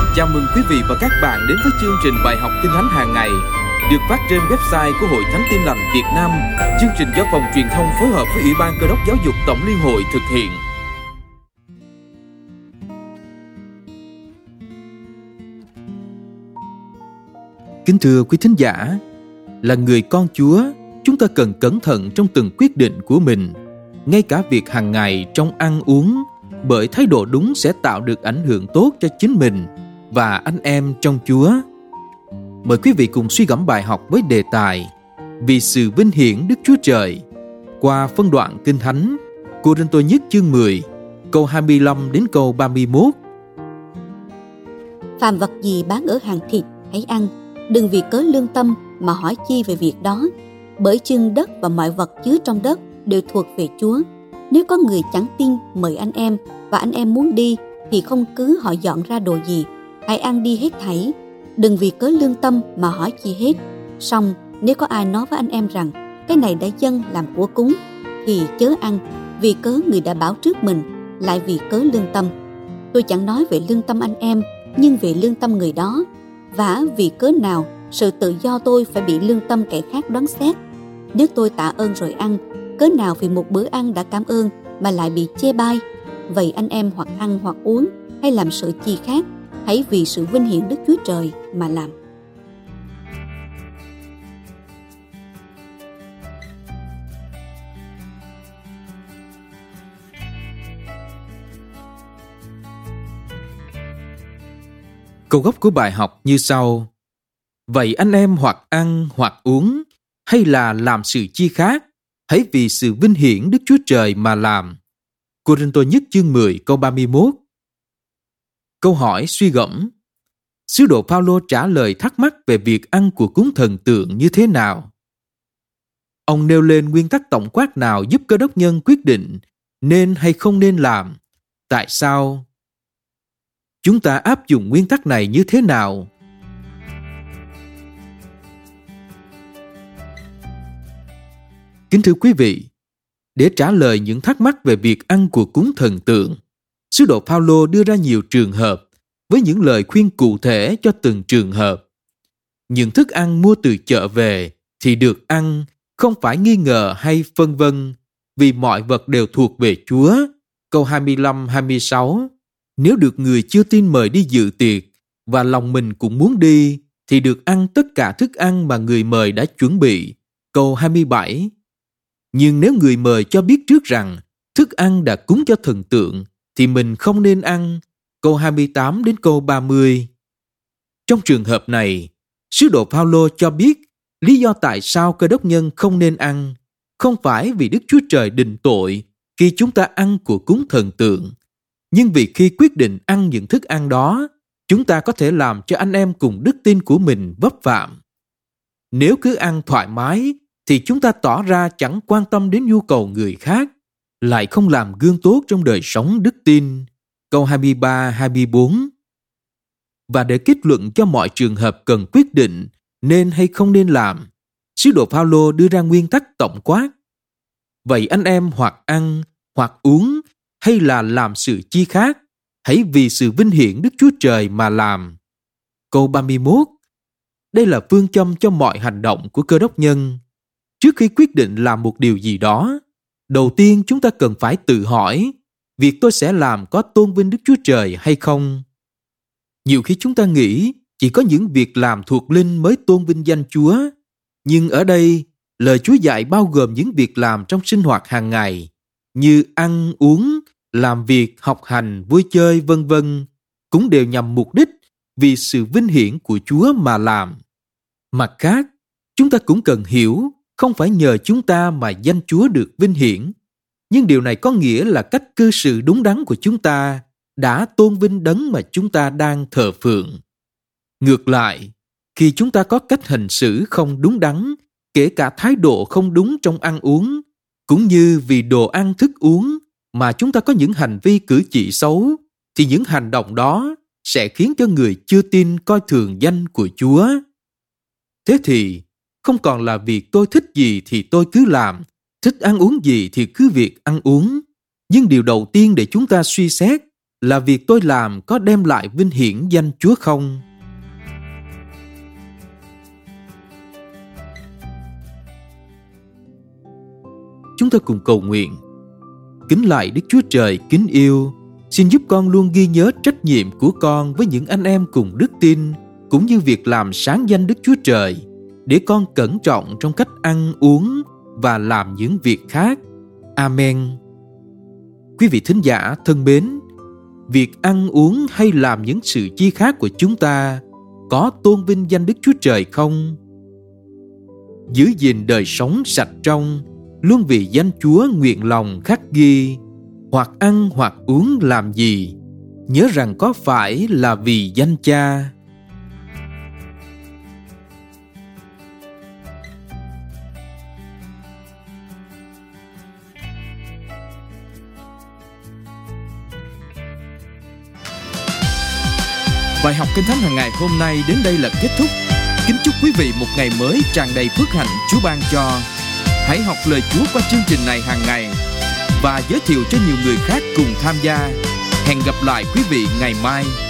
Chào mừng quý vị và các bạn đến với chương trình bài học Kinh Thánh hàng ngày được phát trên website của Hội Thánh Tin Lành Việt Nam. Chương trình do Phòng Truyền thông phối hợp với Ủy ban Cơ đốc Giáo dục Tổng Liên hội thực hiện. Kính thưa quý thính giả, là người con Chúa, chúng ta cần cẩn thận trong từng quyết định của mình, ngay cả việc hàng ngày trong ăn uống, bởi thái độ đúng sẽ tạo được ảnh hưởng tốt cho chính mình và anh em trong Chúa. Mời quý vị cùng suy gẫm bài học với đề tài Vì sự vinh hiển Đức Chúa Trời qua phân đoạn Kinh Thánh Cô-rinh-tô nhất chương 10 câu 25 đến câu 31. Phàm vật gì bán ở hàng thịt hãy ăn, đừng vì cớ lương tâm mà hỏi chi về việc đó, bởi chưng đất và mọi vật chứa trong đất đều thuộc về Chúa. Nếu có người chẳng tin mời anh em và anh em muốn đi thì không cứ họ dọn ra đồ gì, hãy ăn đi hết thảy, đừng vì cớ lương tâm mà hỏi chi hết. Song nếu có ai nói với anh em rằng cái này đã dâng làm của cúng thì chớ ăn, vì cớ người đã bảo trước mình, lại vì cớ lương tâm. Tôi chẳng nói về lương tâm anh em, nhưng về lương tâm người đó. Vả vì cớ nào sự tự do tôi phải bị lương tâm kẻ khác đoán xét? Nếu tôi tạ ơn rồi ăn, cớ nào vì một bữa ăn đã cảm ơn mà lại bị chê bai? Vậy anh em hoặc ăn hoặc uống hay làm sự chi khác, hãy vì sự vinh hiển Đức Chúa Trời mà làm. Câu gốc của bài học như sau: Vậy anh em hoặc ăn hoặc uống hay là làm sự chi khác, hãy vì sự vinh hiển Đức Chúa Trời mà làm. Cô-rinh-tô nhất chương 10 câu 31. Câu hỏi suy gẫm: Sứ đồ Phao-lô trả lời thắc mắc về việc ăn của cúng thần tượng như thế nào? Ông nêu lên nguyên tắc tổng quát nào giúp cơ đốc nhân quyết định nên hay không nên làm? Tại sao? Chúng ta áp dụng nguyên tắc này như thế nào? Kính thưa quý vị, để trả lời những thắc mắc về việc ăn của cúng thần tượng, sứ đồ Phao-lô đưa ra nhiều trường hợp với những lời khuyên cụ thể cho từng trường hợp. Những thức ăn mua từ chợ về thì được ăn, không phải nghi ngờ hay phân vân, vì mọi vật đều thuộc về Chúa. Câu 25-26. Nếu được người chưa tin mời đi dự tiệc và lòng mình cũng muốn đi, thì được ăn tất cả thức ăn mà người mời đã chuẩn bị. Câu 27. Nhưng nếu người mời cho biết trước rằng thức ăn đã cúng cho thần tượng, thì mình không nên ăn. Câu 28 đến câu 30. Trong trường hợp này, sứ đồ Phao-lô cho biết lý do tại sao cơ đốc nhân không nên ăn, không phải vì Đức Chúa Trời định tội khi chúng ta ăn của cúng thần tượng, nhưng vì khi quyết định ăn những thức ăn đó, chúng ta có thể làm cho anh em cùng đức tin của mình vấp phạm. Nếu cứ ăn thoải mái, thì chúng ta tỏ ra chẳng quan tâm đến nhu cầu người khác, lại không làm gương tốt trong đời sống đức tin. Câu 23-24. Và để kết luận cho mọi trường hợp cần quyết định nên hay không nên làm, sứ đồ Phao-lô đưa ra nguyên tắc tổng quát. Vậy anh em hoặc ăn, hoặc uống, hay là làm sự chi khác, hãy vì sự vinh hiển Đức Chúa Trời mà làm. Câu 31. Đây là phương châm cho mọi hành động của cơ đốc nhân. Trước khi quyết định làm một điều gì đó, đầu tiên chúng ta cần phải tự hỏi, việc tôi sẽ làm có tôn vinh Đức Chúa Trời hay không? Nhiều khi chúng ta nghĩ chỉ có những việc làm thuộc linh mới tôn vinh danh Chúa, nhưng ở đây, lời Chúa dạy bao gồm những việc làm trong sinh hoạt hàng ngày, như ăn, uống, làm việc, học hành, vui chơi, vân vân, cũng đều nhằm mục đích vì sự vinh hiển của Chúa mà làm. Mặt khác, chúng ta cũng cần hiểu, không phải nhờ chúng ta mà danh Chúa được vinh hiển, nhưng điều này có nghĩa là cách cư xử đúng đắn của chúng ta đã tôn vinh đấng mà chúng ta đang thờ phượng. Ngược lại, khi chúng ta có cách hành xử không đúng đắn, kể cả thái độ không đúng trong ăn uống, cũng như vì đồ ăn thức uống mà chúng ta có những hành vi cử chỉ xấu, thì những hành động đó sẽ khiến cho người chưa tin coi thường danh của Chúa. Thế thì, không còn là việc tôi thích gì thì tôi cứ làm, thích ăn uống gì thì cứ việc ăn uống. Nhưng điều đầu tiên để chúng ta suy xét là việc tôi làm có đem lại vinh hiển danh Chúa không? Chúng ta cùng cầu nguyện. Kính lạy Đức Chúa Trời kính yêu, xin giúp con luôn ghi nhớ trách nhiệm của con với những anh em cùng đức tin, cũng như việc làm sáng danh Đức Chúa Trời, để con cẩn trọng trong cách ăn uống và làm những việc khác. Amen. Quý vị thính giả thân mến, việc ăn uống hay làm những sự chi khác của chúng ta có tôn vinh danh Đức Chúa Trời không? Giữ gìn đời sống sạch trong, luôn vì danh Chúa nguyện lòng khắc ghi, hoặc ăn hoặc uống làm gì, nhớ rằng có phải là vì danh Cha. Bài học Kinh Thánh hàng ngày hôm nay đến đây là kết thúc. Kính chúc quý vị một ngày mới tràn đầy phước hạnh Chúa ban cho. Hãy học lời Chúa qua chương trình này hàng ngày và giới thiệu cho nhiều người khác cùng tham gia. Hẹn gặp lại quý vị ngày mai.